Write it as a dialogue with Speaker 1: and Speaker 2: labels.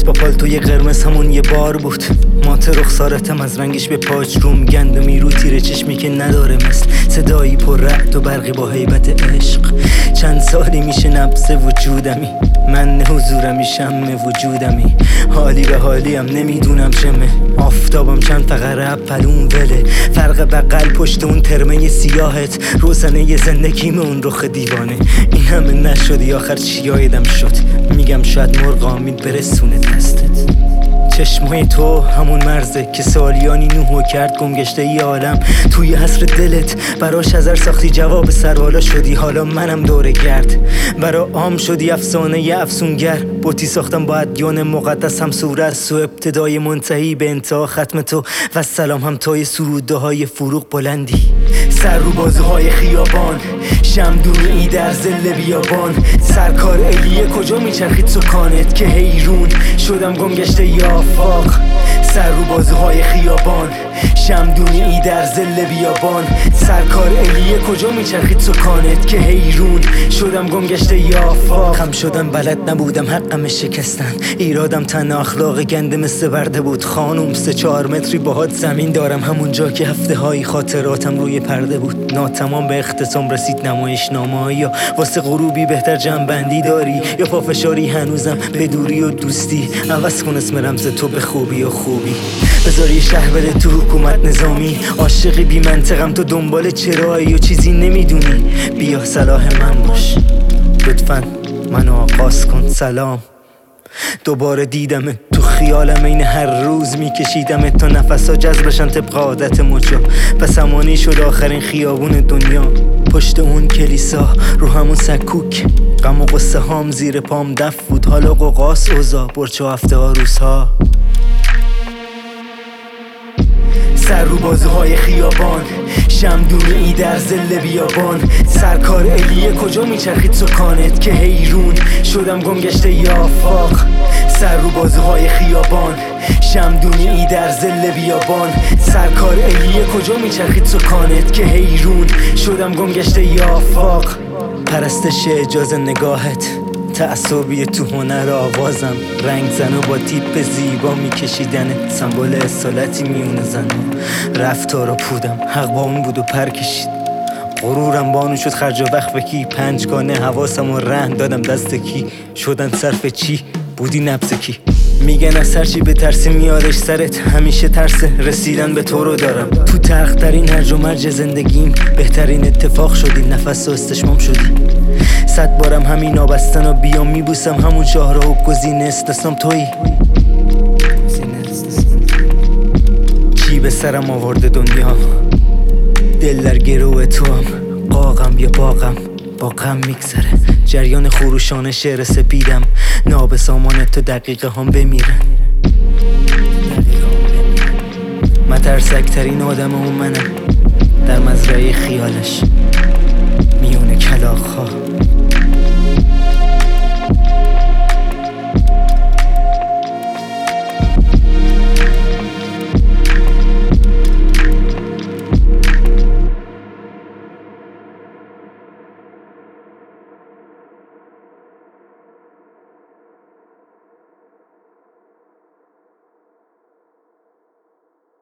Speaker 1: دیدنت با پالتوی قرمز همون یه بار بود. مات رخسارتم از رنگش به پاچ روم گندمی رو تیره چشمی که نداره مثل صدایی پر رعد و برقی با هیبت عشق. چند سالی میشه نبض وجودمی، من حضورمی شم وجودمی، حالی به حالیم نمیدونم چمه. آفتابم چند فقره اپلون وله، فرق بقل پشت اون ترمه سیاهت، روزنه زندگیم اون رخ دیوانه. این همه نشدی آخر چی آیدم شد، میگم شاید مرغ امید برسونه دستت. چشمای تو همون مرزه که سالیانی نوحو کرد گمگشته ای عالم توی حسر دلت. براش هزار ساختی جواب سروالا شدی، حالا منم دوره گرد برا عام شدی افسانه ی افسونگر. بوتی ساختم با ادیان مقدس هم صورت سو ابتدای منتهی به انتها ختم تو و سلام هم تای سروده های فروغ بلندی. سر رو بازوهای خیابان شمدونی در زل بیابان، سرکار الیه کجا میچرخید سکانت که حیرون شدم گمگشته یا آفاق. سر رو بازوهای خیابان شمدونی در زل بیابان، سرکار الیه کجا میچرخید سکانت که حیرون شدم گمگشته یا آفاق. خم شدم بلد نبودم حقم شکستن، ایرادم تن اخلاق گنده مثل برده بود. خانوم 3-4 متری باهات زمین دارم، همون جا که هفته های خاطراتم روی پرده بود. ناتمام به اختتام رسید نمایش نامه، یا واسه غروبی بهتر جمع‌بندی داری یا پافشاری هنوزم به دوری و دوستی. عوض کن اسم رمز تو به خوبی و خوبی، بذاری شهر بده تو حکومت نظامی. عاشقی بی منطقم تو دنبال چرایی و چیزی نمیدونی، بیا صلاح من باش لطفاً منو آغاز کن. سلام دوباره دیدم تو خیالم، این هر روز میکشیدم تا نفسا جذبشن طبق عادت مجا. پس امانی شد آخرین خیابون دنیا، پشت اون کلیسا رو همون سکوک. غم و قصه هام زیر پام دف بود، حالا قوقاس اوزا برچه و هفته ها روزها. سر رو بازوهای خیابان شمدونی در زل بیابان، سرکار الیه کجا میچرخید سکانت که حیرون شدم گمگشته یا آفاق. سر رو بازوهای خیابان شمدونی در زل بیابان، سرکار الیه کجا میچرخید سکانت که حیرون شدم گمگشته یا آفاق. پرستش اجازه نگاهت، تعصبی تو هنر آوازم، رنگ زن و با تیپ زیبا میکشیدنت، سمبل اصالتی میونه زن. رفتار و پودم حق با اون بود و پر کشید، غرورم بانو شد خرج و وقت بکی. 5 گانه حواسم و رهن دادم دست کی، شدن صرف چی بودی نبض کی. میگن از هرچی به ترسی میادش سرت، همیشه ترس رسیدن به تو رو دارم. تو تخترین هرج و مرج زندگیم بهترین اتفاق شدی، نفس و استشمام شدی. 100 بارم همین آبستن و بیام میبوسم همون شاهراه و گزینه استثنام تویی. چی به سرم آورده دنیا، دل در گروه تو هم، قاقم یا باقم با غم میگذره. جریان خروشان شعر سپیدم، ناب سامان تو دقیقه هم بمیرن. مترسک ترین آدم اون منم در مزرعه خیالش.